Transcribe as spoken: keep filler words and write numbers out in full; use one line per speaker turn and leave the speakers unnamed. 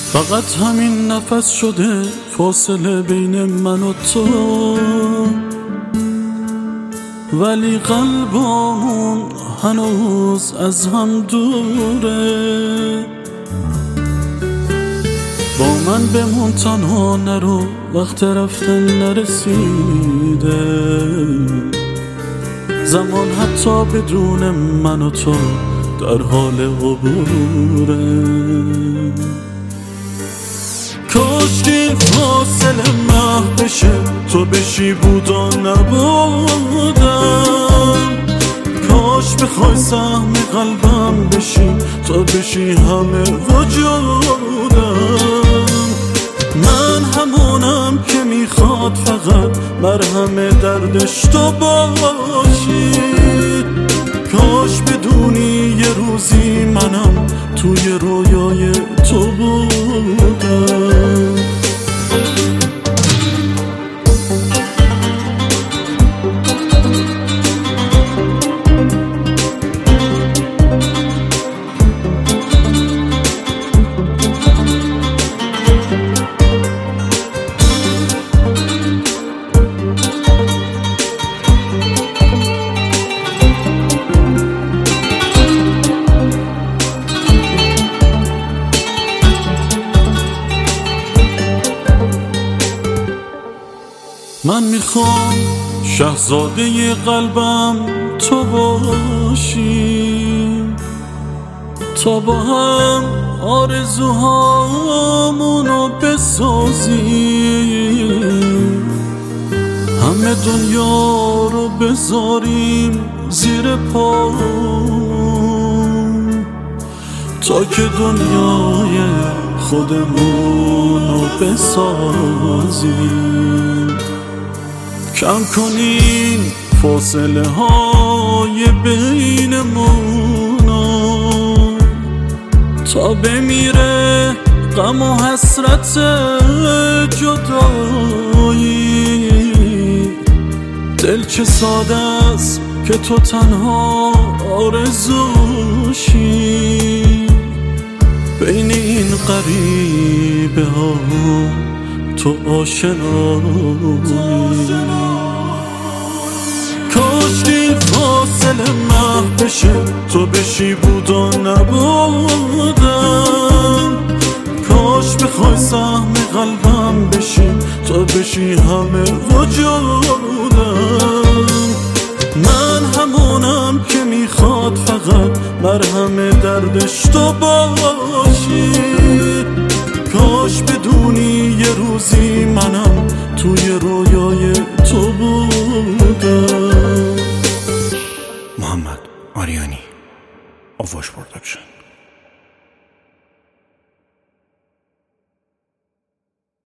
فقط همین نفس شده فاصله بین من و تو، ولی قلبمون هنوز از هم دوره. با من بمون تنها نرو، وقت رفتن نرسیده. زمان حتی بدون من و تو در حال عبوره. کاش که این فاصله محو بشه، تو بشی بودا نبودم. کاش بخوای سهم قلبم بشی، تو بشی همه وجودم. من همونم که میخواد فقط مرهم دردش تو باشی. کاش بدونی یه روزی منم توی رویای تو بودم. من میخوام شاهزاده قلبم تو باشی، تا با هم آرزوهامونو بسازیم. همه دنیا رو بذاریم زیر پامون، تا که دنیای خودمونو بسازیم. کم کنین فاصله های بینمونو، تا بمیره غم و حسرت جدایی. دل چه ساده است که تو تنها آرزوشی. بین این غریبه ها تو آشنایی. کاش که این فاصله محو بشه، تو بشی بودا نبودم. کاش بخوای سهم قلبم بشی، تو بشی همه وجودم. من همونم که میخواد فقط مرهم دردش تو باشی. کاش بدونی یه روزی منم توی رویای تو بودم.
محمد آریانی، آواش پروداکشن.